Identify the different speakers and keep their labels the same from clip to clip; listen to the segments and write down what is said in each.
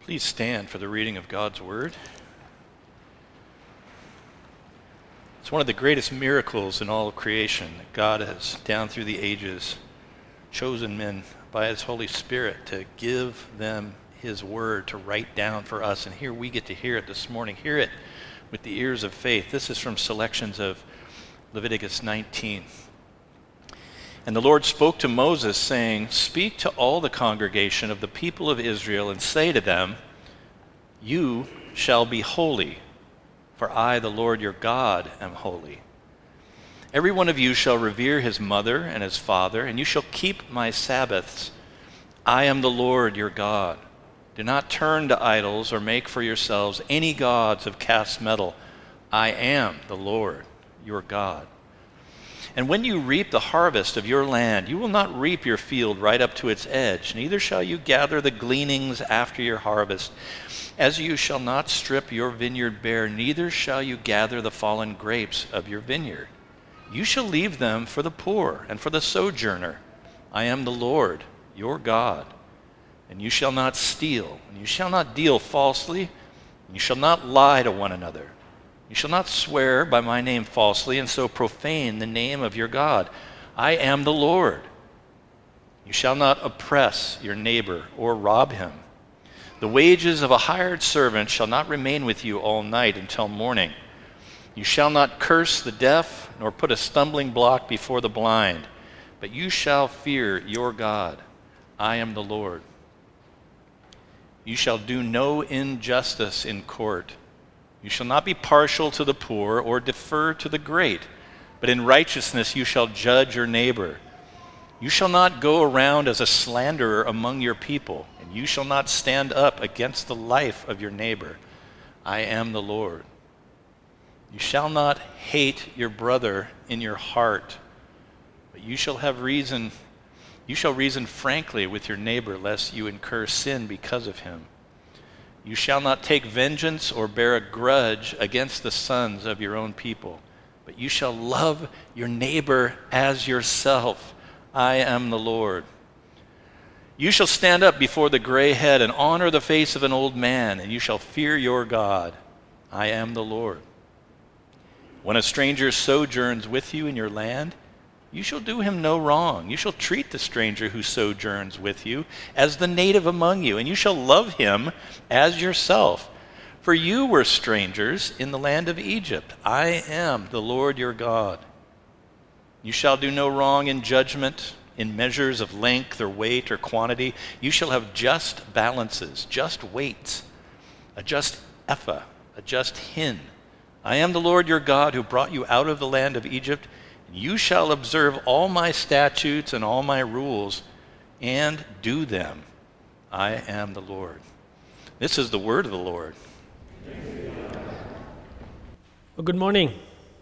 Speaker 1: Please stand for the reading of God's Word. It's one of the greatest miracles in all of creation that God has, down through the ages, chosen men by His Holy Spirit to give them His Word to write down for us. And here we get to hear it this morning. Hear it with the ears of faith. This is from selections of Leviticus 19. And the Lord spoke to Moses, saying, "Speak to all the congregation of the people of Israel and say to them, 'You shall be holy, for I, the Lord your God, am holy. Every one of you shall revere his mother and his father, and you shall keep my Sabbaths. I am the Lord your God. Do not turn to idols or make for yourselves any gods of cast metal. I am the Lord your God. And when you reap the harvest of your land, you will not reap your field right up to its edge, neither shall you gather the gleanings after your harvest. As you shall not strip your vineyard bare, neither shall you gather the fallen grapes of your vineyard. You shall leave them for the poor and for the sojourner. I am the Lord your God. And you shall not steal, and you shall not deal falsely, and you shall not lie to one another. You shall not swear by my name falsely, and so profane the name of your God. I am the Lord. You shall not oppress your neighbor or rob him. The wages of a hired servant shall not remain with you all night until morning. You shall not curse the deaf, nor put a stumbling block before the blind, but you shall fear your God. I am the Lord. You shall do no injustice in court. You shall not be partial to the poor or defer to the great, but in righteousness you shall judge your neighbor. You shall not go around as a slanderer among your people, and you shall not stand up against the life of your neighbor. I am the Lord. You shall not hate your brother in your heart, but you shall reason frankly with your neighbor, lest you incur sin because of him. You shall not take vengeance or bear a grudge against the sons of your own people, but you shall love your neighbor as yourself. I am the Lord. You shall stand up before the gray head and honor the face of an old man, and you shall fear your God. I am the Lord. When a stranger sojourns with you in your land, you shall do him no wrong. You shall treat the stranger who sojourns with you as the native among you, and you shall love him as yourself. For you were strangers in the land of Egypt. I am the Lord your God. You shall do no wrong in judgment, in measures of length or weight or quantity. You shall have just balances, just weights, a just ephah, a just hin. I am the Lord your God who brought you out of the land of Egypt. You shall observe all my statutes and all my rules and do them. I am the Lord. This is the word of the Lord.
Speaker 2: Well, good morning.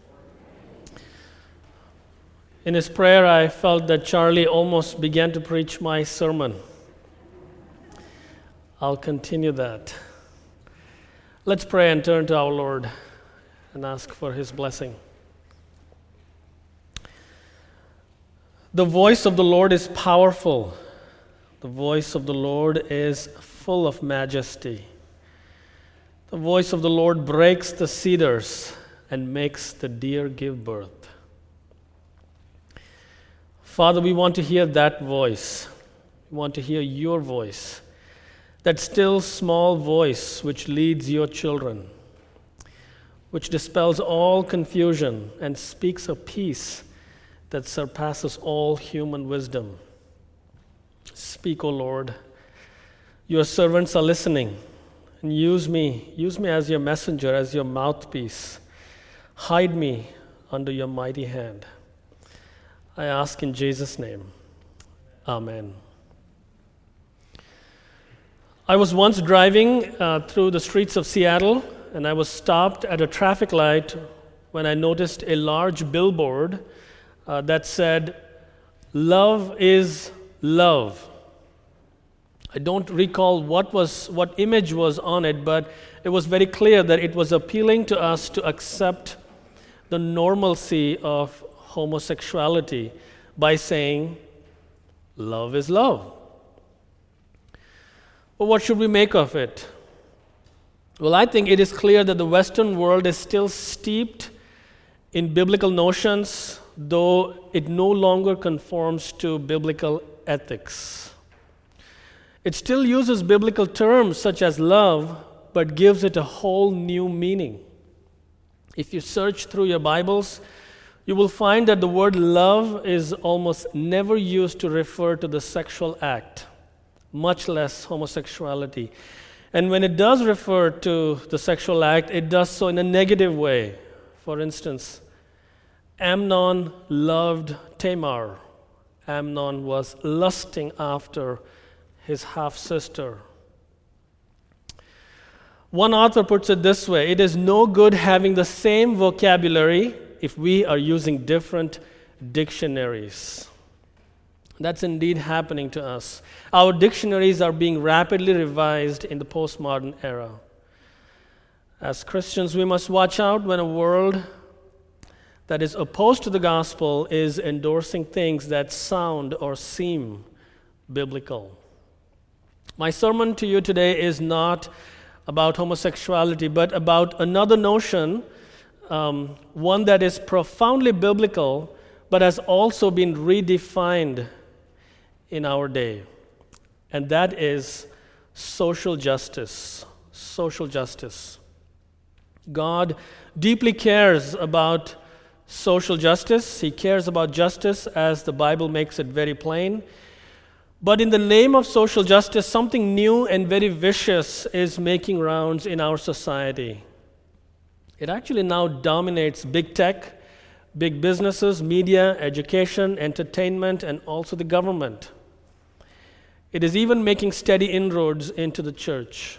Speaker 2: In his prayer, I felt that Charlie almost began to preach my sermon. I'll continue that. Let's pray and turn to our Lord and ask for his blessing. The voice of the Lord is powerful. The voice of the Lord is full of majesty. The voice of the Lord breaks the cedars and makes the deer give birth. Father, we want to hear that voice. We want to hear your voice, that still small voice which leads your children, which dispels all confusion and speaks of peace that surpasses all human wisdom. Speak, O Lord. Your servants are listening. And use me as your messenger, as your mouthpiece. Hide me under your mighty hand. I ask in Jesus' name. Amen. I was once driving through the streets of Seattle, and I was stopped at a traffic light when I noticed a large billboard that said, "Love is love." I don't recall what image was on it, but it was very clear that it was appealing to us to accept the normalcy of homosexuality by saying, "Love is love." But what should we make of it? Well, I think it is clear that the Western world is still steeped in biblical notions, though it no longer conforms to biblical ethics. It still uses biblical terms such as love, but gives it a whole new meaning. If you search through your Bibles, you will find that the word love is almost never used to refer to the sexual act, much less homosexuality. And when it does refer to the sexual act, it does so in a negative way. For instance, Amnon loved Tamar. Amnon was lusting after his half-sister. One author puts it this way: it is no good having the same vocabulary if we are using different dictionaries. That's indeed happening to us. Our dictionaries are being rapidly revised in the postmodern era. As Christians, we must watch out when a world that is opposed to the gospel is endorsing things that sound or seem biblical. My sermon to you today is not about homosexuality, but about another notion, one that is profoundly biblical, but has also been redefined in our day. And that is social justice. Social justice. God deeply cares about social justice. He cares about justice as the Bible makes it very plain. But in the name of social justice, something new and very vicious is making rounds in our society. It actually now dominates big tech, big businesses, media, education, entertainment, and also the government. It is even making steady inroads into the church.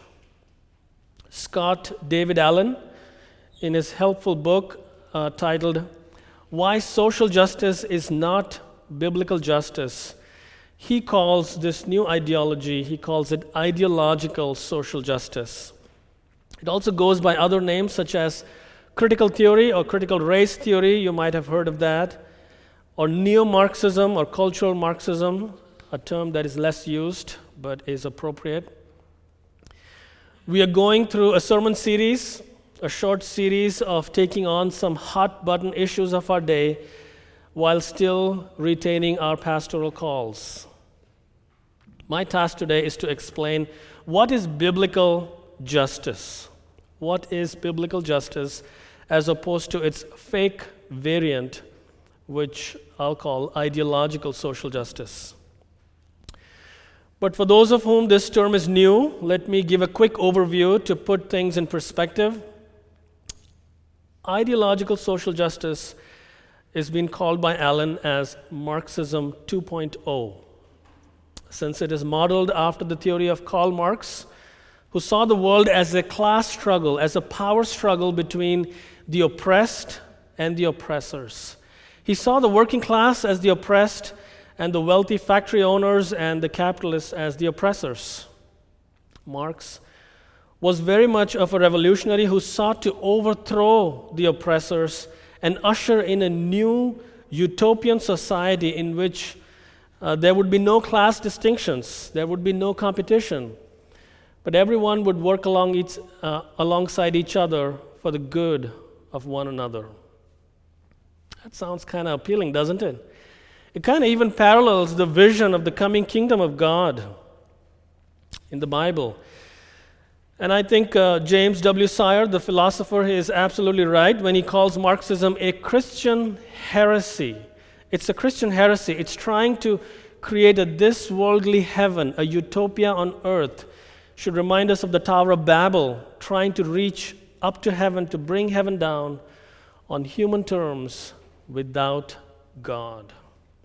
Speaker 2: Scott David Allen, in his helpful book titled Why Social Justice is Not Biblical Justice, he calls this new ideology, he calls it ideological social justice. It also goes by other names such as critical theory or critical race theory, you might have heard of that, or neo-Marxism or cultural Marxism, a term that is less used but is appropriate. We are going through a sermon series, a short series of taking on some hot-button issues of our day while still retaining our pastoral calls. My task today is to explain what is biblical justice. What is biblical justice as opposed to its fake variant, which I'll call ideological social justice. But for those of whom this term is new, let me give a quick overview to put things in perspective. Ideological social justice is being called by Allen as Marxism 2.0, since it is modeled after the theory of Karl Marx, who saw the world as a class struggle, as a power struggle between the oppressed and the oppressors. He saw the working class as the oppressed and the wealthy factory owners and the capitalists as the oppressors. Marx was very much of a revolutionary who sought to overthrow the oppressors and usher in a new utopian society in which there would be no class distinctions, there would be no competition, but everyone would work alongside each other for the good of one another. That sounds kind of appealing, doesn't it? It kind of even parallels the vision of the coming kingdom of God in the Bible. And I think James W. Sire, the philosopher, is absolutely right when he calls Marxism a Christian heresy. It's a Christian heresy. It's trying to create a this-worldly heaven, a utopia on earth. Should remind us of the Tower of Babel, trying to reach up to heaven, to bring heaven down on human terms without God.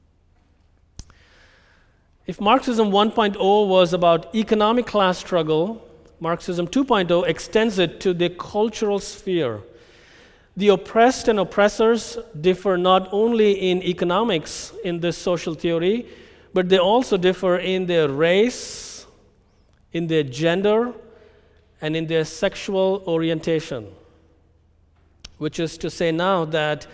Speaker 2: If Marxism 1.0 was about economic class struggle, Marxism 2.0 extends it to the cultural sphere. The oppressed and oppressors differ not only in economics in this social theory, but they also differ in their race, in their gender, and in their sexual orientation. Which is to say now that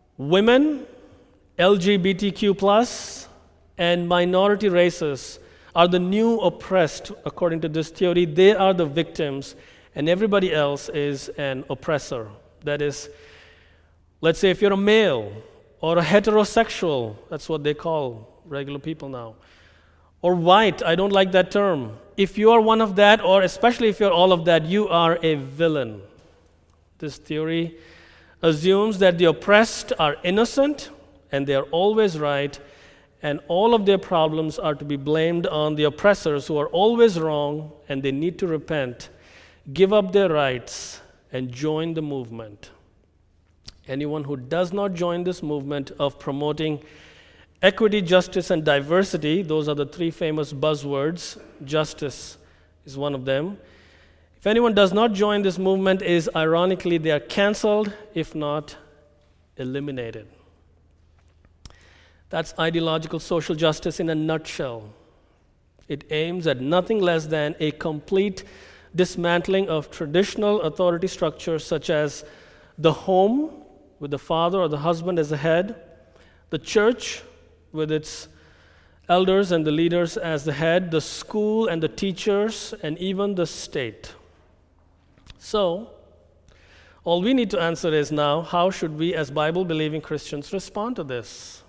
Speaker 2: women, LGBTQ+, and minority races are the new oppressed, according to this theory. They are the victims, and everybody else is an oppressor. That is, let's say if you're a male or a heterosexual, that's what they call regular people now, or white, I don't like that term. If you are one of that, or especially if you're all of that, you are a villain. This theory assumes that the oppressed are innocent and they are always right, and all of their problems are to be blamed on the oppressors who are always wrong, and they need to repent, give up their rights, and join the movement. Anyone who does not join this movement of promoting equity, justice, and diversity, those are the three famous buzzwords. Justice is one of them. If anyone does not join this movement, is ironically they are canceled, if not eliminated. That's ideological social justice in a nutshell. It aims at nothing less than a complete dismantling of traditional authority structures such as the home, with the father or the husband as the head, the church, with its elders and the leaders as the head, the school and the teachers, and even the state. So, all we need to answer is now, how should we as Bible-believing Christians respond to this?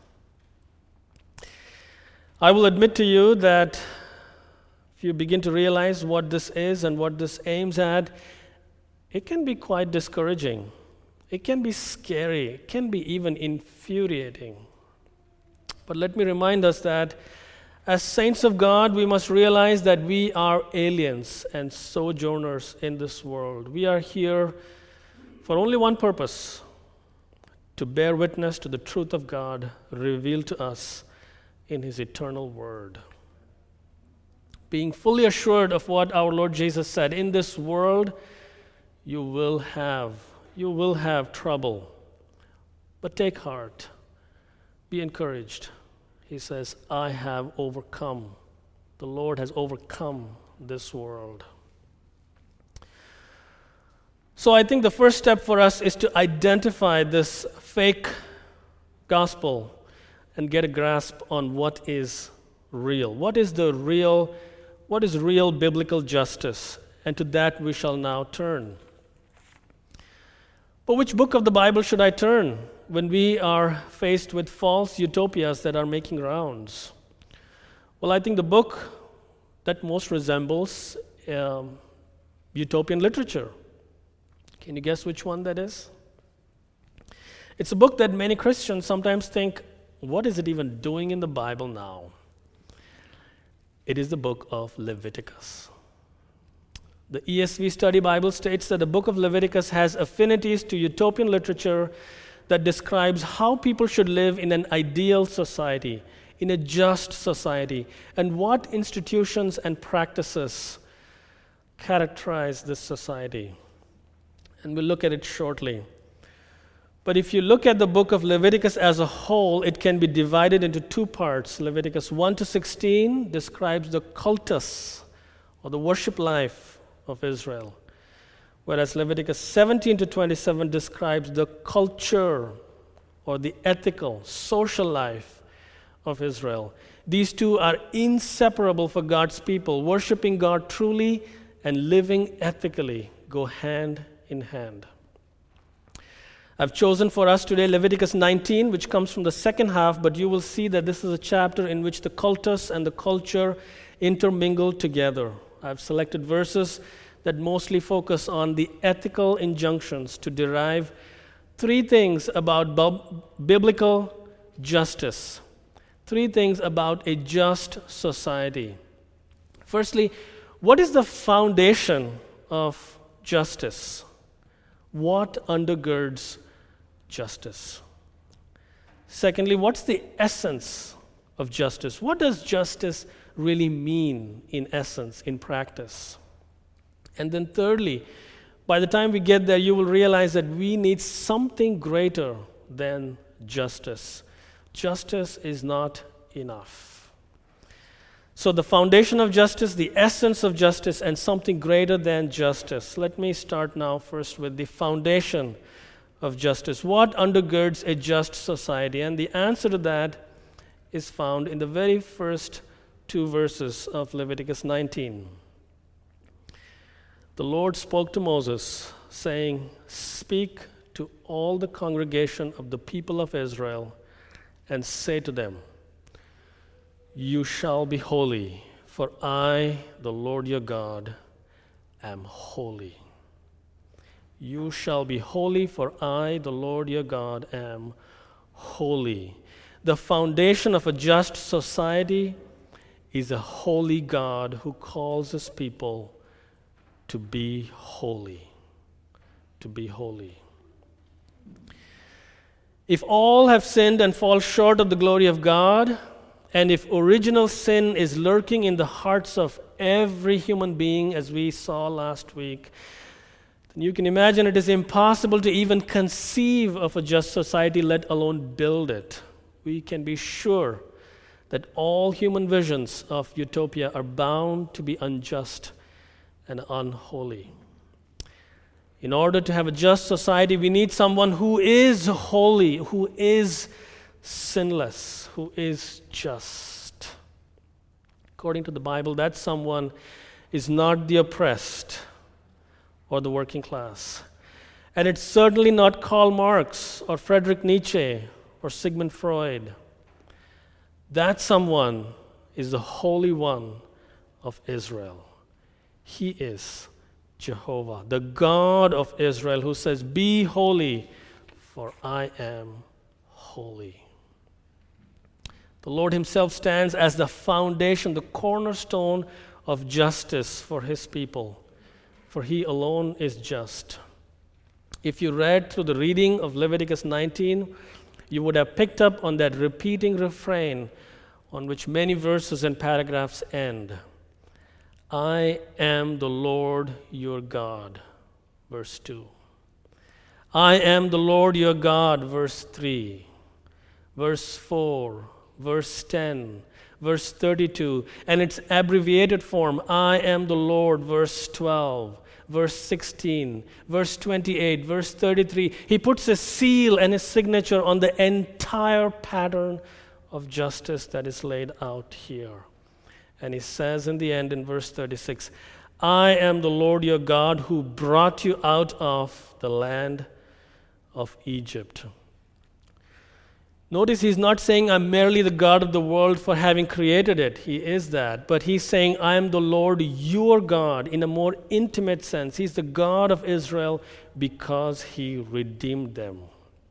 Speaker 2: I will admit to you that if you begin to realize what this is and what this aims at, it can be quite discouraging. It can be scary. It can be even infuriating. But let me remind us that as saints of God, we must realize that we are aliens and sojourners in this world. We are here for only one purpose: to bear witness to the truth of God revealed to us in His eternal Word. Being fully assured of what our Lord Jesus said, in this world you will have trouble, but take heart, be encouraged. He says, I have overcome. The Lord has overcome this world. So I think the first step for us is to identify this fake gospel and get a grasp on what is real. What is real biblical justice? And to that we shall now turn. But which book of the Bible should I turn when we are faced with false utopias that are making rounds? Well, I think the book that most resembles utopian literature. Can you guess which one that is? It's a book that many Christians sometimes think, what is it even doing in the Bible now? It is the book of Leviticus. The ESV Study Bible states that the book of Leviticus has affinities to utopian literature that describes how people should live in an ideal society, in a just society, and what institutions and practices characterize this society. And we'll look at it shortly. But if you look at the book of Leviticus as a whole, it can be divided into two parts. Leviticus 1-16 describes the cultus, or the worship life of Israel, whereas Leviticus 17-27 describes the culture, or the ethical, social life of Israel. These two are inseparable for God's people. Worshiping God truly and living ethically go hand in hand. I've chosen for us today Leviticus 19, which comes from the second half, but you will see that this is a chapter in which the cultus and the culture intermingle together. I've selected verses that mostly focus on the ethical injunctions to derive three things about biblical justice. Three things about a just society. Firstly, what is the foundation of justice? What undergirds justice? Secondly, what's the essence of justice? What does justice really mean in essence, in practice? And then thirdly, by the time we get there, you will realize that we need something greater than justice. Justice is not enough. So the foundation of justice, the essence of justice, and something greater than justice. Let me start now first with the foundation of justice. What undergirds a just society? And the answer to that is found in the very first 2 verses of Leviticus 19. The Lord spoke to Moses, saying, "Speak to all the congregation of the people of Israel and say to them, 'You shall be holy, for I, the Lord your God, am holy.' You shall be holy, for I, the Lord your God, am holy." The foundation of a just society is a holy God who calls his people to be holy. To be holy. If all have sinned and fall short of the glory of God, and if original sin is lurking in the hearts of every human being, as we saw last week, then you can imagine it is impossible to even conceive of a just society, let alone build it. We can be sure that all human visions of utopia are bound to be unjust and unholy. In order to have a just society, we need someone who is holy, who is sinless, who is just. According to the Bible, that someone is not the oppressed or the working class. And it's certainly not Karl Marx or Friedrich Nietzsche or Sigmund Freud. That someone is the Holy One of Israel. He is Jehovah, the God of Israel, who says, "Be holy, for I am holy." The Lord himself stands as the foundation, the cornerstone of justice for his people, for he alone is just. If you read through the reading of Leviticus 19, you would have picked up on that repeating refrain on which many verses and paragraphs end. "I am the Lord your God," verse 2. "I am the Lord your God," verse 3. Verse 4, verse 10, verse 32, and its abbreviated form, "I am the Lord," verse 12, verse 16, verse 28, verse 33. He puts a seal and a signature on the entire pattern of justice that is laid out here. And he says in the end, in verse 36, "I am the Lord your God who brought you out of the land of Egypt." Notice he's not saying, "I'm merely the God of the world for having created it." He is that. But he's saying, "I am the Lord your God," in a more intimate sense. He's the God of Israel because he redeemed them.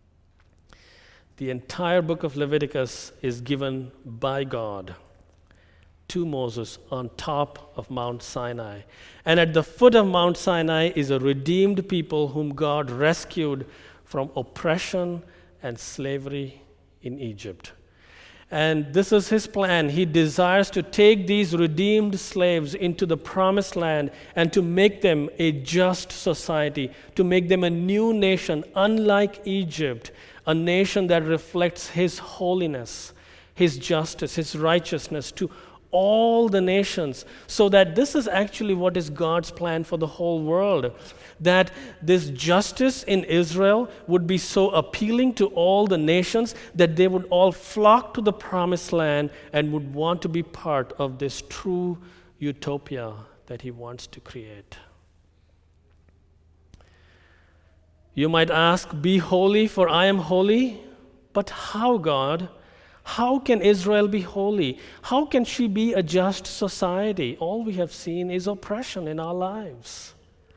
Speaker 2: The entire book of Leviticus is given by God to Moses on top of Mount Sinai. And at the foot of Mount Sinai is a redeemed people whom God rescued from oppression and slavery in Egypt. And this is his plan. He desires to take these redeemed slaves into the promised land and to make them a just society, to make them a new nation, unlike Egypt, a nation that reflects his holiness, his justice, his righteousness to all the nations, so that this is actually what is God's plan for the whole world, that this justice in Israel would be so appealing to all the nations that they would all flock to the promised land and would want to be part of this true utopia that he wants to create. You might ask, "Be holy, for I am holy." But how, God? How can Israel be holy? How can she be a just society? All we have seen is oppression in our lives.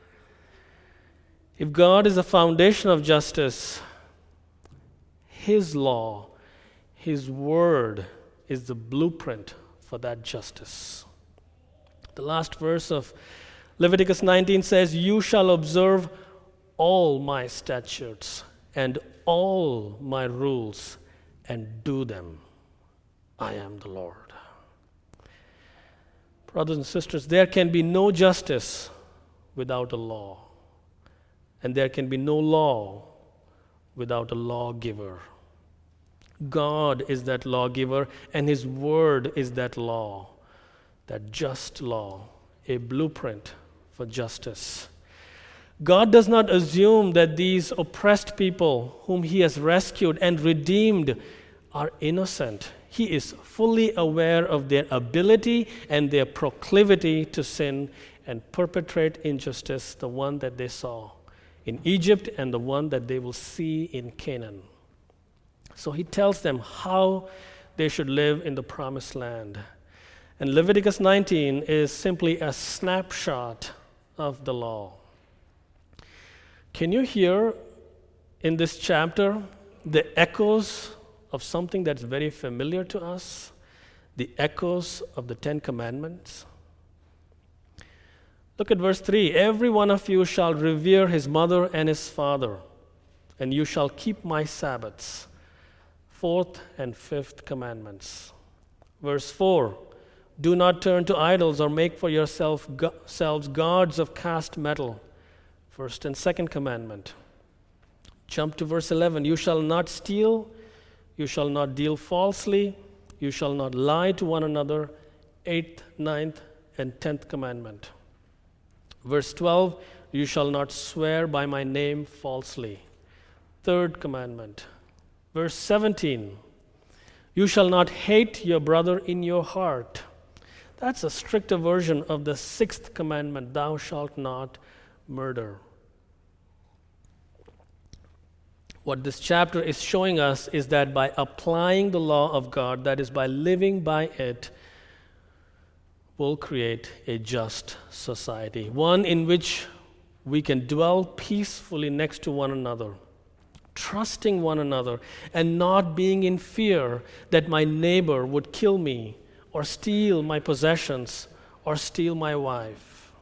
Speaker 2: If God is the foundation of justice, his law, his word is the blueprint for that justice. The last verse of Leviticus 19 says, "You shall observe all my statutes and all my rules and do them. I am the Lord." Brothers and sisters, there can be no justice without a law. And there can be no law without a lawgiver. God is that lawgiver, and his word is that law, that just law, a blueprint for justice. God does not assume that these oppressed people whom he has rescued and redeemed are innocent. He is fully aware of their ability and their proclivity to sin and perpetrate injustice, the one that they saw in Egypt and the one that they will see in Canaan. So he tells them how they should live in the promised land. And Leviticus 19 is simply a snapshot of the law. Can you hear in this chapter the echoes of something that's very familiar to us? The echoes of the Ten Commandments? Look at verse 3. Every one of you shall revere his mother and his father, and you shall keep my Sabbaths. Fourth and fifth commandments. Verse 4. Do not turn to idols or make for yourselves gods of cast metal. First and second commandment. Jump to verse 11. You shall not steal. You shall not deal falsely. You shall not lie to one another. Eighth, ninth, and 10th commandment. Verse 12. You shall not swear by my name falsely. Third commandment. Verse 17. You shall not hate your brother in your heart. That's a stricter version of the sixth commandment, thou shalt not murder. What this chapter is showing us is that by applying the law of God, that is, by living by it, we'll create a just society, one in which we can dwell peacefully next to one another, trusting one another, and not being in fear that my neighbor would kill me, or steal my possessions, or steal my wife.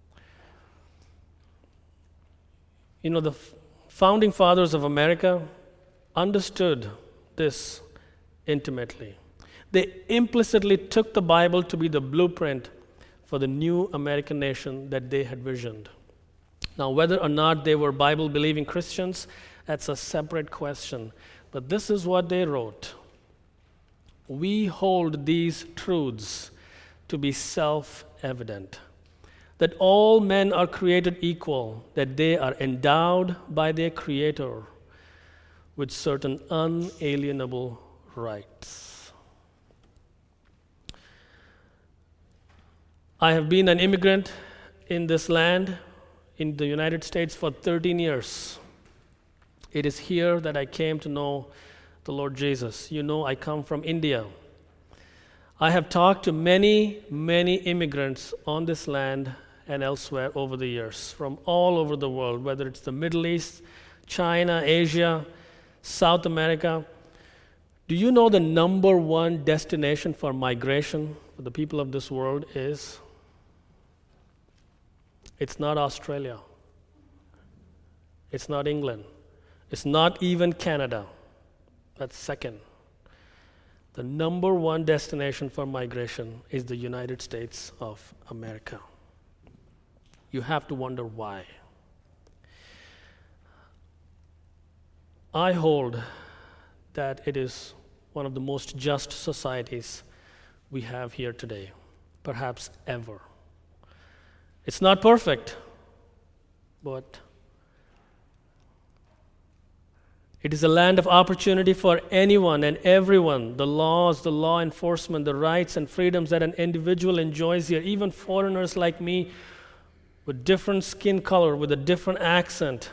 Speaker 2: You know, the founding fathers of America understood this intimately. They implicitly took the Bible to be the blueprint for the new American nation that they had visioned. Now, whether or not they were Bible-believing Christians, that's a separate question. But this is what they wrote. We hold these truths to be self-evident, that all men are created equal, that they are endowed by their Creator with certain unalienable rights. I have been an immigrant in this land, in the United States, for 13 years. It is here that I came to know the Lord Jesus. You know, I come from India. I have talked to many, many immigrants on this land and elsewhere over the years, from all over the world, whether it's the Middle East, China, Asia, South America. Do you know the number one destination for migration for the people of this world is? It's not Australia. It's not England. It's not even Canada. That's second. The number one destination for migration is the United States of America. You have to wonder why. I hold that it is one of the most just societies we have here today, perhaps ever. It's not perfect, but it is a land of opportunity for anyone and everyone. The laws, the law enforcement, the rights and freedoms that an individual enjoys here, even foreigners like me with different skin color, with a different accent.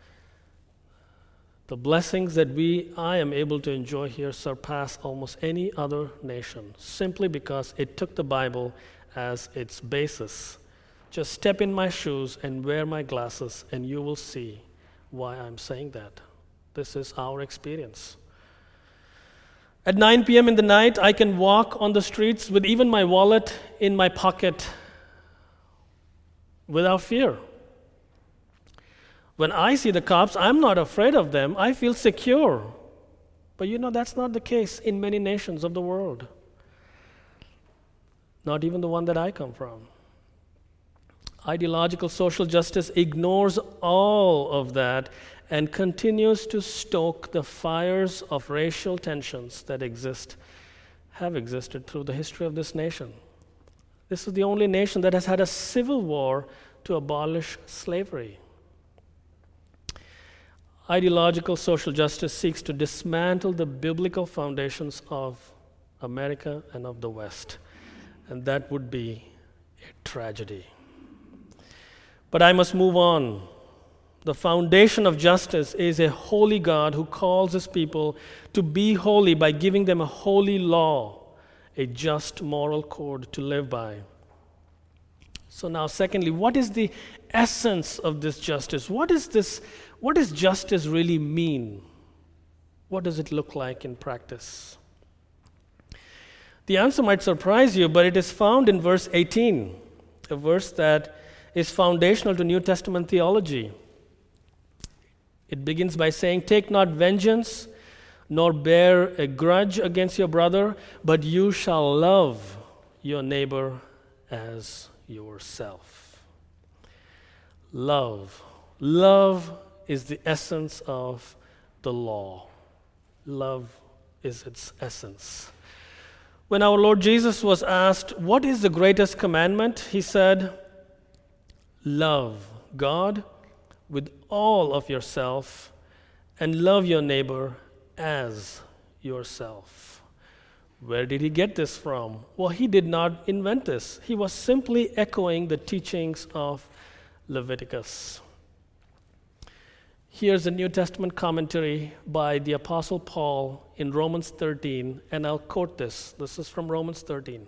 Speaker 2: The blessings that I am able to enjoy here surpass almost any other nation, simply because it took the Bible as its basis. Just step in my shoes and wear my glasses, and you will see why I'm saying that. This is our experience. At 9 p.m. in the night, I can walk on the streets with even my wallet in my pocket without fear. When I see the cops, I'm not afraid of them. I feel secure. But you know, that's not the case in many nations of the world. Not even the one that I come from. Ideological social justice ignores all of that and continues to stoke the fires of racial tensions that have existed through the history of this nation. This is the only nation that has had a civil war to abolish slavery. Ideological social justice seeks to dismantle the biblical foundations of America and of the West. And that would be a tragedy. But I must move on. The foundation of justice is a holy God who calls his people to be holy by giving them a holy law, a just moral code to live by. So now, secondly, what is the essence of this justice? What does justice really mean? What does it look like in practice? The answer might surprise you, but it is found in verse 18, a verse that is foundational to New Testament theology. It begins by saying, "Take not vengeance, nor bear a grudge against your brother, but you shall love your neighbor as yourself." Love. Love is the essence of the law. Love is its essence. When our Lord Jesus was asked, "What is the greatest commandment?" he said, "Love God with all of yourself and love your neighbor as yourself." Where did he get this from? Well, he did not invent this. He was simply echoing the teachings of Leviticus. Here's a New Testament commentary by the Apostle Paul in Romans 13, and I'll quote this. This is from Romans 13.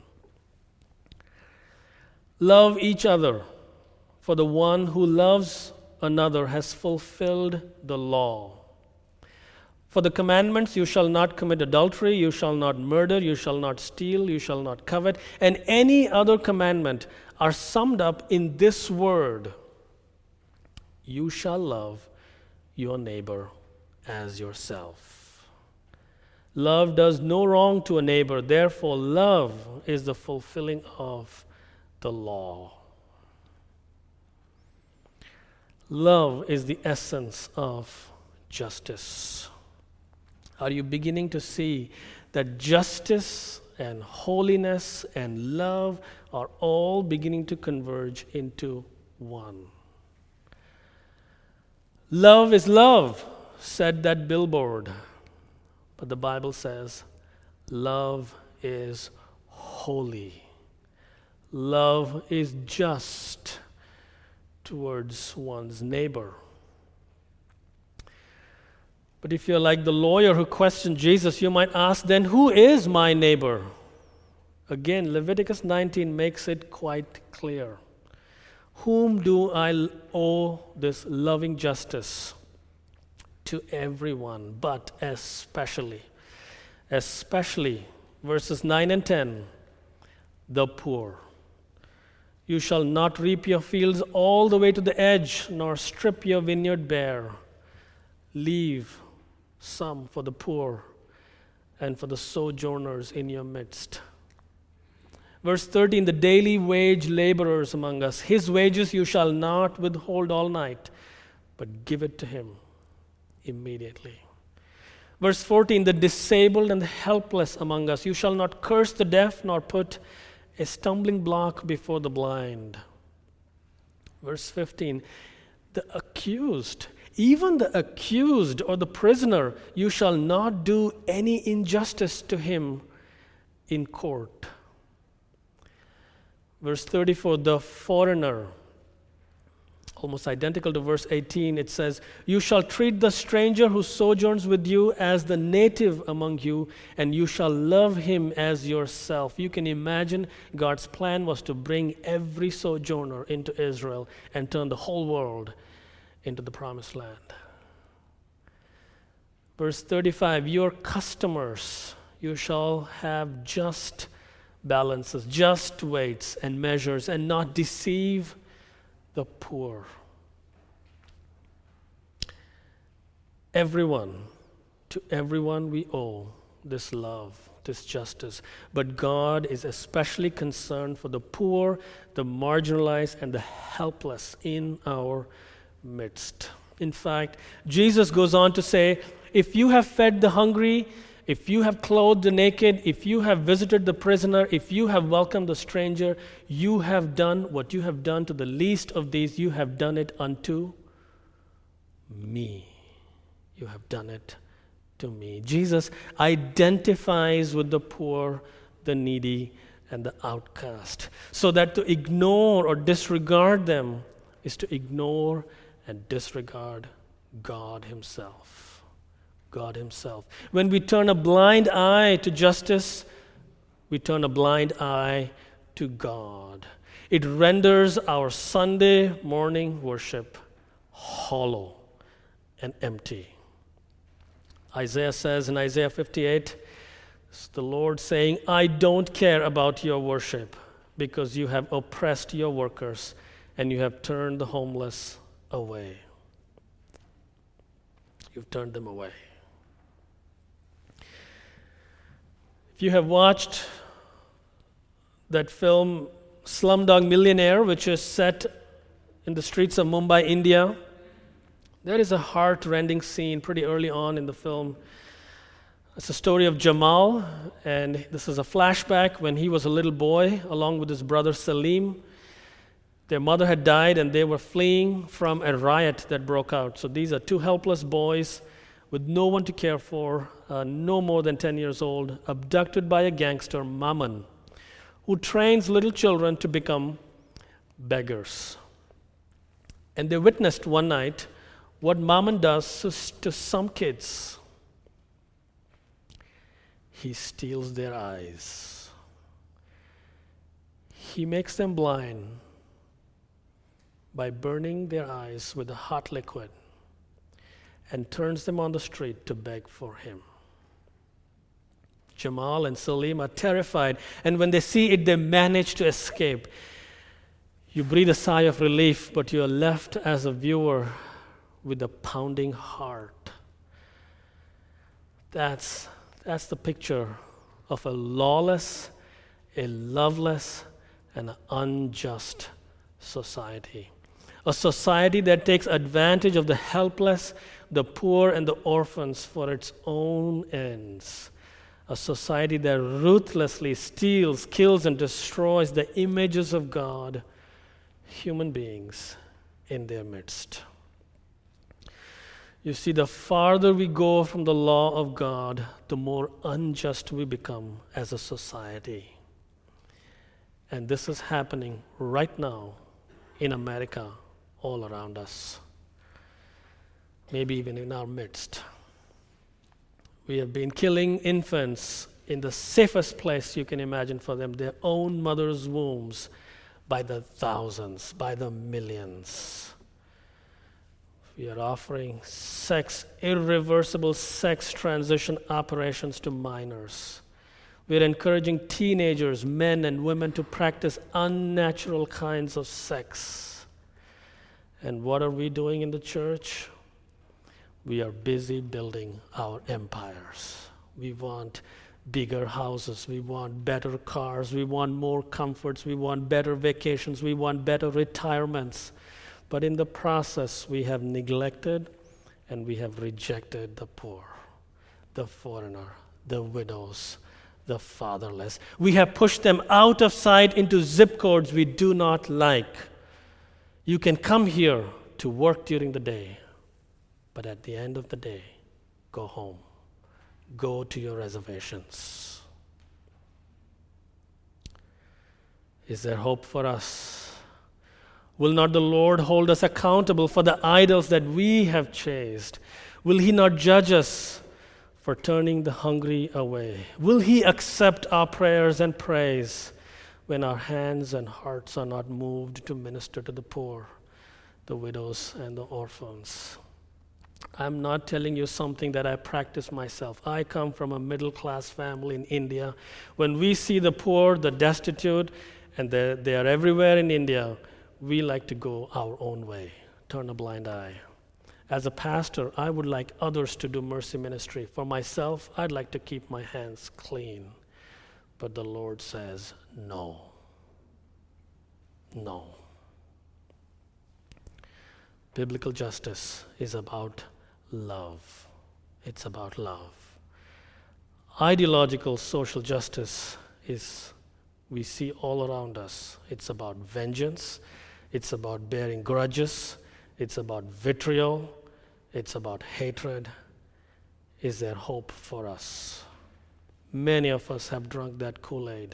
Speaker 2: "Love each other, for the one who loves another has fulfilled the law. For the commandments, you shall not commit adultery, you shall not murder, you shall not steal, you shall not covet, and any other commandment are summed up in this word: you shall love your neighbor as yourself. Love does no wrong to a neighbor, therefore love is the fulfilling of the law." Love is the essence of justice. Are you beginning to see that justice and holiness and love are all beginning to converge into one? "Love is love," said that billboard. But the Bible says, love is holy. Love is just towards one's neighbor. But if you're like the lawyer who questioned Jesus, you might ask, then who is my neighbor? Again, Leviticus 19 makes it quite clear. Whom do I owe this loving justice? To everyone, but especially, verses 9 and 10, the poor. "You shall not reap your fields all the way to the edge, nor strip your vineyard bare. Leave some for the poor and for the sojourners in your midst." Verse 13, "The daily wage laborers among us, his wages you shall not withhold all night, but give it to him immediately." Verse 14, "The disabled and the helpless among us, you shall not curse the deaf, nor put a stumbling block before the blind." Verse 15, "The accused, even the accused or the prisoner, you shall not do any injustice to him in court." Verse 34, "The foreigner," almost identical to verse 18, it says, "You shall treat the stranger who sojourns with you as the native among you, and you shall love him as yourself." You can imagine God's plan was to bring every sojourner into Israel and turn the whole world into the promised land. Verse 35, "Your customers, you shall have just balances, just weights and measures, and not deceive the poor." To everyone we owe this love, this justice. But God is especially concerned for the poor, the marginalized, and the helpless in our midst. In fact, Jesus goes on to say, if you have fed the hungry, if you have clothed the naked, if you have visited the prisoner, if you have welcomed the stranger, you have done what you have done to the least of these, you have done it unto me. You have done it to me. Jesus identifies with the poor, the needy, and the outcast. So that to ignore or disregard them is to ignore and disregard God Himself. God Himself. When we turn a blind eye to justice, we turn a blind eye to God. It renders our Sunday morning worship hollow and empty. Isaiah says in Isaiah 58, it's the Lord saying, I don't care about your worship because you have oppressed your workers and you have turned the homeless away. You've turned them away. If you have watched that film Slumdog Millionaire, which is set in the streets of Mumbai, India, there is a heart-rending scene pretty early on in the film. It's a story of Jamal, and this is a flashback when he was a little boy along with his brother Salim. Their mother had died, and they were fleeing from a riot that broke out. So these are two helpless boys with no one to care for, no more than 10 years old, abducted by a gangster, Maman, who trains little children to become beggars. And they witnessed one night what Maman does to some kids. He steals their eyes. He makes them blind by burning their eyes with a hot liquid and turns them on the street to beg for him. Jamal and Salim are terrified, and when they see it, they manage to escape. You breathe a sigh of relief, but you are left as a viewer with a pounding heart. That's the picture of a lawless, a loveless, and an unjust society. A society that takes advantage of the helpless, the poor, and the orphans for its own ends. A society that ruthlessly steals, kills, and destroys the images of God, human beings in their midst. You see, the farther we go from the law of God, the more unjust we become as a society. And this is happening right now in America, all around us, maybe even in our midst. We have been killing infants in the safest place you can imagine for them, their own mother's wombs, by the thousands, by the millions. We are offering irreversible sex transition operations to minors. We are encouraging teenagers, men and women, to practice unnatural kinds of sex. And what are we doing in the church? We are busy building our empires. We want bigger houses. We want better cars. We want more comforts. We want better vacations. We want better retirements. But in the process, we have neglected and we have rejected the poor, the foreigner, the widows, the fatherless. We have pushed them out of sight into zip codes we do not like. You can come here to work during the day, but at the end of the day, go home. Go to your reservations. Is there hope for us? Will not the Lord hold us accountable for the idols that we have chased? Will He not judge us for turning the hungry away? Will He accept our prayers and praise when our hands and hearts are not moved to minister to the poor, the widows, and the orphans? I'm not telling you something that I practice myself. I come from a middle-class family in India. When we see the poor, the destitute, and they are everywhere in India, we like to go our own way, turn a blind eye. As a pastor, I would like others to do mercy ministry. For myself, I'd like to keep my hands clean. But the Lord says, no. No. Biblical justice is about love. It's about love. Ideological social justice is, we see all around us. It's about vengeance. It's about bearing grudges. It's about vitriol. It's about hatred. is there hope for us. Many of us have drunk that Kool-Aid.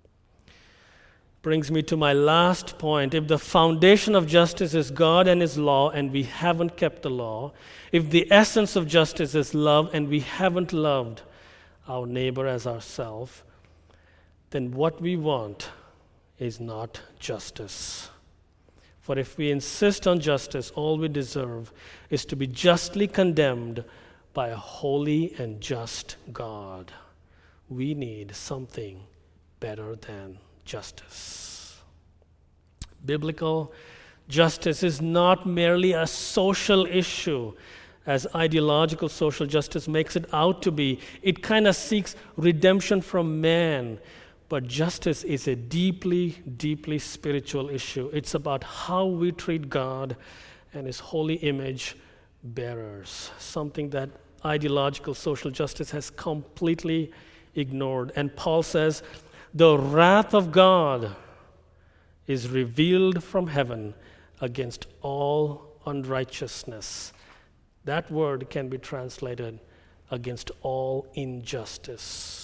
Speaker 2: Brings me to my last point. If the foundation of justice is God and His law and we haven't kept the law, if the essence of justice is love and we haven't loved our neighbor as ourselves, then what we want is not justice. For if we insist on justice, all we deserve is to be justly condemned by a holy and just God. We need something better than justice. Biblical justice is not merely a social issue, as ideological social justice makes it out to be. It kind of seeks redemption from man. But justice is a deeply, deeply spiritual issue. It's about how we treat God and His holy image bearers, something that ideological social justice has completely ignored. And Paul says, the wrath of God is revealed from heaven against all unrighteousness. That word can be translated against all injustice.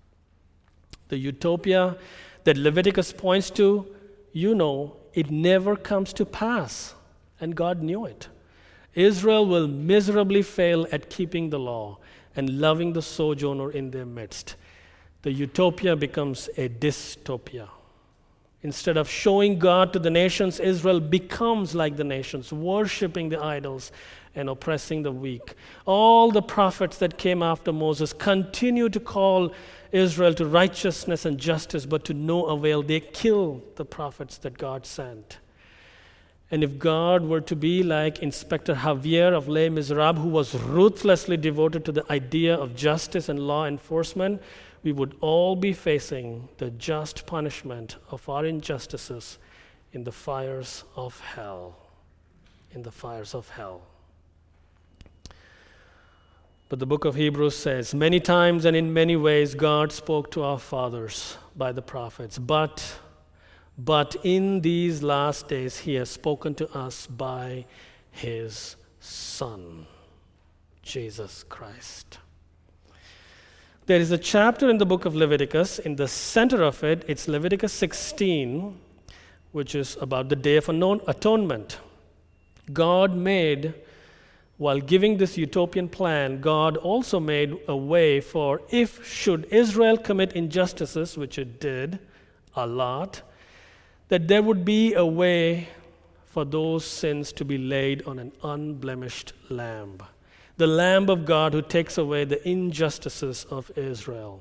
Speaker 2: The utopia that Leviticus points to, it never comes to pass, and God knew it. Israel will miserably fail at keeping the law and loving the sojourner in their midst. The utopia becomes a dystopia. Instead of showing God to the nations, Israel becomes like the nations, worshiping the idols and oppressing the weak. All the prophets that came after Moses continue to call Israel to righteousness and justice, but to no avail. They kill the prophets that God sent. And if God were to be like Inspector Javier of Les Miserables, who was ruthlessly devoted to the idea of justice and law enforcement, we would all be facing the just punishment of our injustices in the fires of hell. In the fires of hell. But the book of Hebrews says, many times and in many ways God spoke to our fathers by the prophets, but in these last days He has spoken to us by His Son, Jesus Christ. There is a chapter in the book of Leviticus. In the center of it, it's Leviticus 16, which is about the Day of Atonement. While giving this utopian plan, God also made a way for should Israel commit injustices, which it did a lot, that there would be a way for those sins to be laid on an unblemished lamb. The Lamb of God who takes away the injustices of Israel.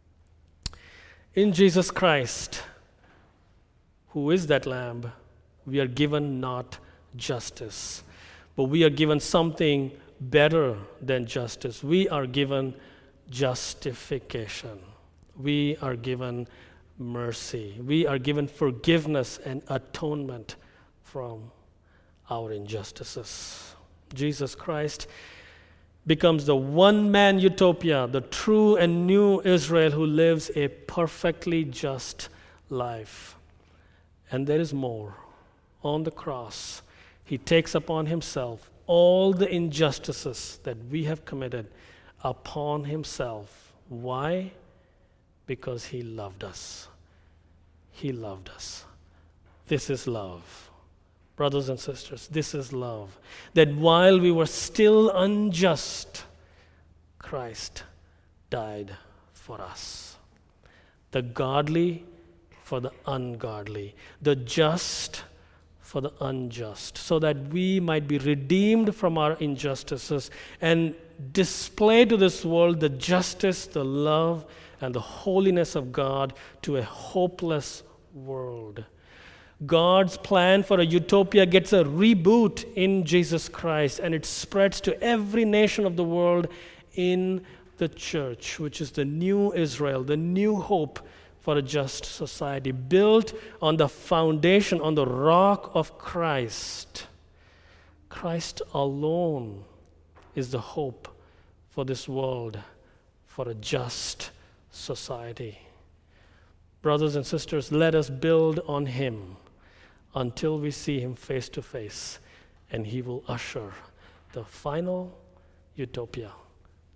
Speaker 2: In Jesus Christ, who is that Lamb, we are given not justice, but we are given something better than justice. We are given justification. We are given mercy. We are given forgiveness and atonement from our injustices. Jesus Christ becomes the one-man utopia, the true and new Israel who lives a perfectly just life. And there is more. On the cross, He takes upon Himself all the injustices that we have committed upon Himself. Why? Because He loved us. He loved us. This is love. Brothers and sisters, this is love. That while we were still unjust, Christ died for us. The godly for the ungodly. The just for the unjust, so that we might be redeemed from our injustices and display to this world the justice, the love, and the holiness of God to a hopeless world. God's plan for a utopia gets a reboot in Jesus Christ, and it spreads to every nation of the world in the church, which is the new Israel, the new hope for a just society, built on the foundation, on the rock of Christ. Christ alone is the hope for this world, for a just society. Brothers and sisters, let us build on Him until we see Him face to face, and He will usher the final utopia,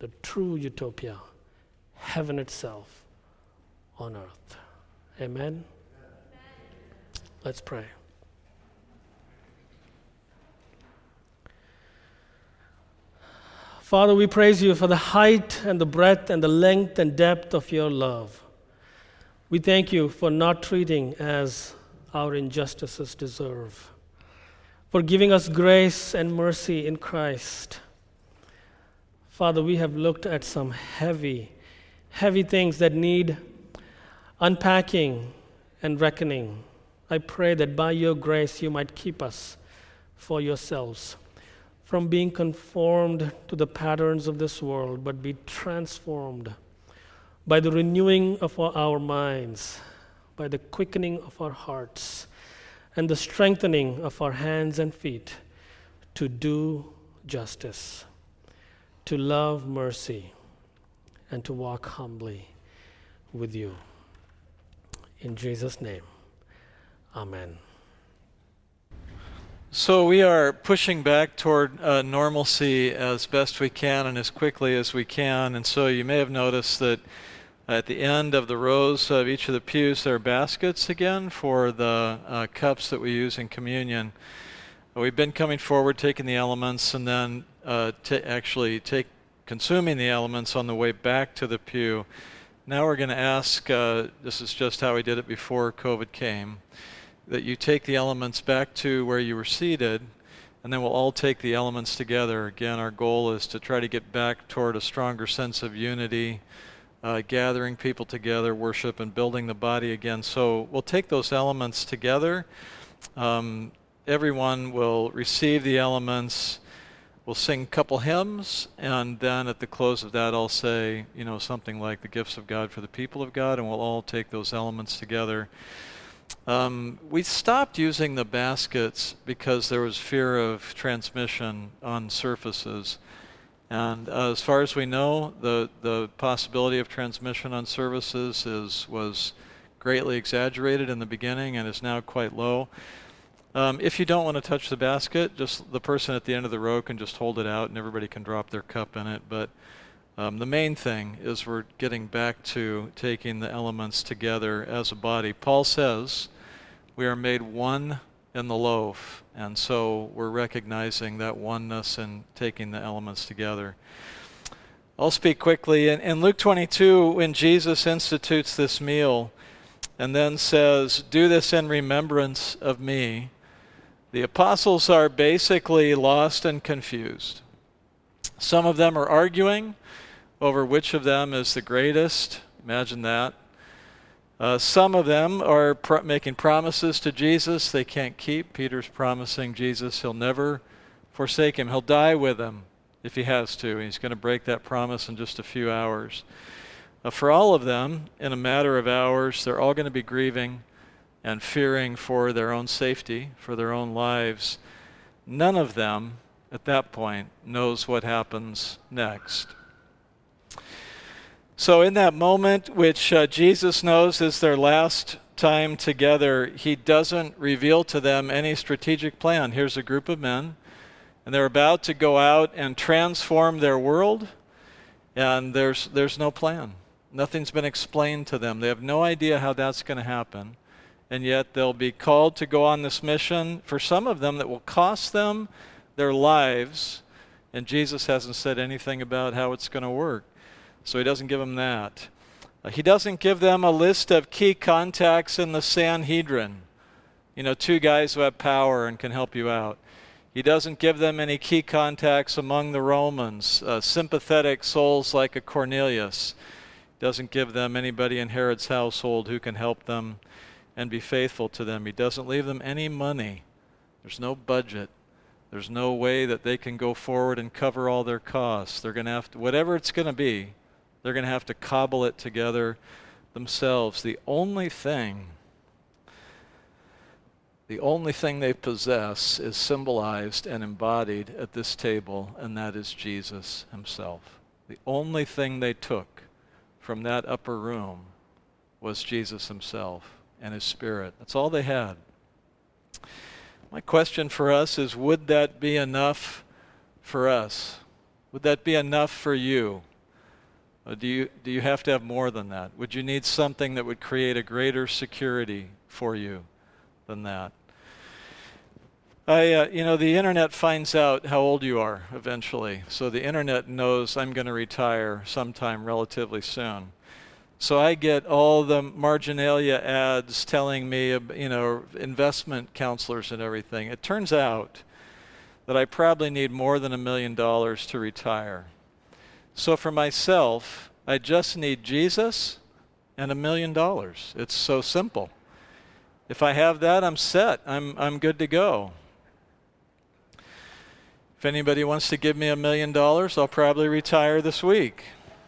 Speaker 2: the true utopia, heaven itself on earth. Amen? Let's pray. Father, we praise you for the height and the breadth and the length and depth of your love. We thank you for not treating as our injustices deserve, for giving us grace and mercy in Christ. Father, we have looked at some heavy things that need unpacking and reckoning. I pray that by your grace you might keep us for yourselves from being conformed to the patterns of this world, but be transformed by the renewing of our minds, by the quickening of our hearts, and the strengthening of our hands and feet to do justice, to love mercy, and to walk humbly with you. In Jesus' name, amen.
Speaker 3: So we are pushing back toward normalcy as best we can and as quickly as we can. And so you may have noticed that at the end of the rows of each of the pews, there are baskets again for the cups that we use in communion. We've been coming forward, taking the elements, and then consuming the elements on the way back to the pew. Now we're going to ask, this is just how we did it before COVID came, that you take the elements back to where you were seated, and then we'll all take the elements together. Again, our goal is to try to get back toward a stronger sense of unity, gathering people together, worship, and building the body again. So we'll take those elements together. Everyone will receive the elements. We'll sing a couple hymns, and then at the close of that, I'll say, something like the gifts of God for the people of God, and we'll all take those elements together. We stopped using the baskets because there was fear of transmission on surfaces. And as far as we know, the possibility of transmission on surfaces was greatly exaggerated in the beginning and is now quite low. If you don't want to touch the basket, just the person at the end of the row can just hold it out and everybody can drop their cup in it. But the main thing is we're getting back to taking the elements together as a body. Paul says we are made one in the loaf, and so we're recognizing that oneness and taking the elements together. I'll speak quickly. In Luke 22, when Jesus institutes this meal and then says, "Do this in remembrance of me," the apostles are basically lost and confused. Some of them are arguing over which of them is the greatest. Imagine that. Some of them are making promises to Jesus they can't keep. Peter's promising Jesus he'll never forsake him. He'll die with him if he has to. He's going to break that promise in just a few hours. For all of them, in a matter of hours, they're all going to be grieving and fearing for their own safety, for their own lives. None of them, at that point, knows what happens next. So in that moment, which Jesus knows is their last time together, he doesn't reveal to them any strategic plan. Here's a group of men, and they're about to go out and transform their world, and there's no plan. Nothing's been explained to them. They have no idea how that's going to happen, and yet they'll be called to go on this mission, for some of them that will cost them their lives, and Jesus hasn't said anything about how it's going to work. So he doesn't give them that. He doesn't give them a list of key contacts in the Sanhedrin. Two guys who have power and can help you out. He doesn't give them any key contacts among the Romans, sympathetic souls like a Cornelius. He doesn't give them anybody in Herod's household who can help them and be faithful to them. He doesn't leave them any money. There's no budget. There's no way that they can go forward and cover all their costs. They're going to have to, whatever it's going to be, they're going to have to cobble it together themselves. The only thing they possess is symbolized and embodied at this table, and that is Jesus himself. The only thing they took from that upper room was Jesus himself and his Spirit. That's all they had. My question for us is, would that be enough for us? Would that be enough for you Do you have to have more than that? Would you need something that would create a greater security for you than that? The internet finds out how old you are eventually. So the internet knows I'm going to retire sometime relatively soon. So I get all the marginalia ads telling me, investment counselors and everything. It turns out that I probably need more than $1 million to retire. So for myself, I just need Jesus and $1 million. It's so simple. If I have that, I'm set. I'm good to go. If anybody wants to give me $1 million, I'll probably retire this week.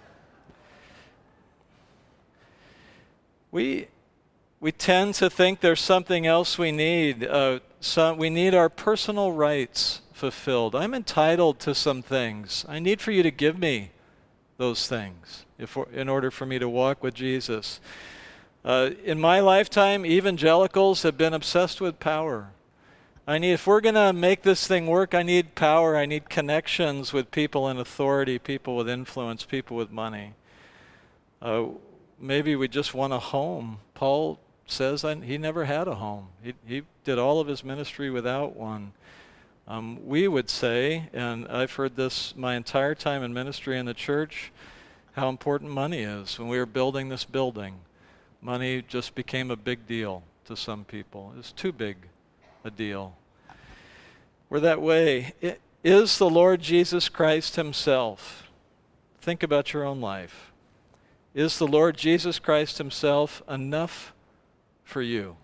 Speaker 3: We tend to think there's something else we need. We need our personal rights fulfilled. I'm entitled to some things. I need for you to give me those things in order for me to walk with Jesus. In my lifetime, evangelicals have been obsessed with power. If we're going to make this thing work, I need power. I need connections with people in authority, people with influence, people with money. Maybe we just want a home. Paul says he never had a home. He did all of his ministry without one. We would say, and I've heard this my entire time in ministry in the church, how important money is. When we were building this building, money just became a big deal to some people. It was too big a deal. We're that way. Is the Lord Jesus Christ himself? Think about your own life. Is the Lord Jesus Christ himself enough for you?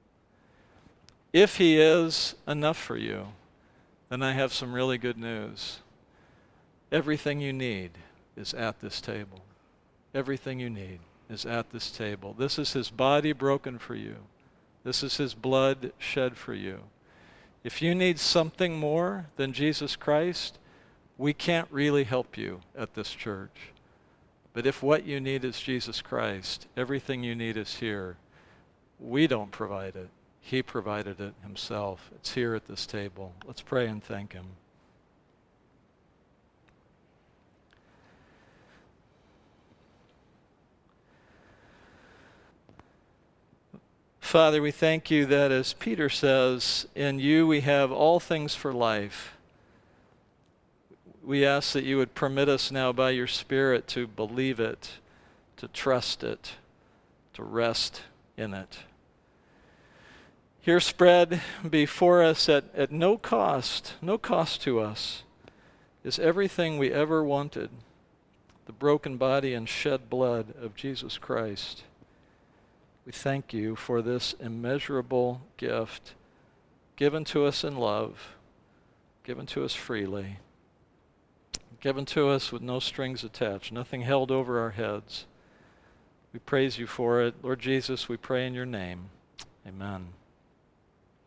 Speaker 3: If he is enough for you, then I have some really good news. Everything you need is at this table. Everything you need is at this table. This is his body broken for you. This is his blood shed for you. If you need something more than Jesus Christ, we can't really help you at this church. But if what you need is Jesus Christ, everything you need is here. We don't provide it. He provided it himself. It's here at this table. Let's pray and thank him. Father, we thank you that, as Peter says, in you we have all things for life. We ask that you would permit us now by your Spirit to believe it, to trust it, to rest in it. Here spread before us at no cost to us, is everything we ever wanted, the broken body and shed blood of Jesus Christ. We thank you for this immeasurable gift given to us in love, given to us freely, given to us with no strings attached, nothing held over our heads. We praise you for it. Lord Jesus, we pray in your name. Amen.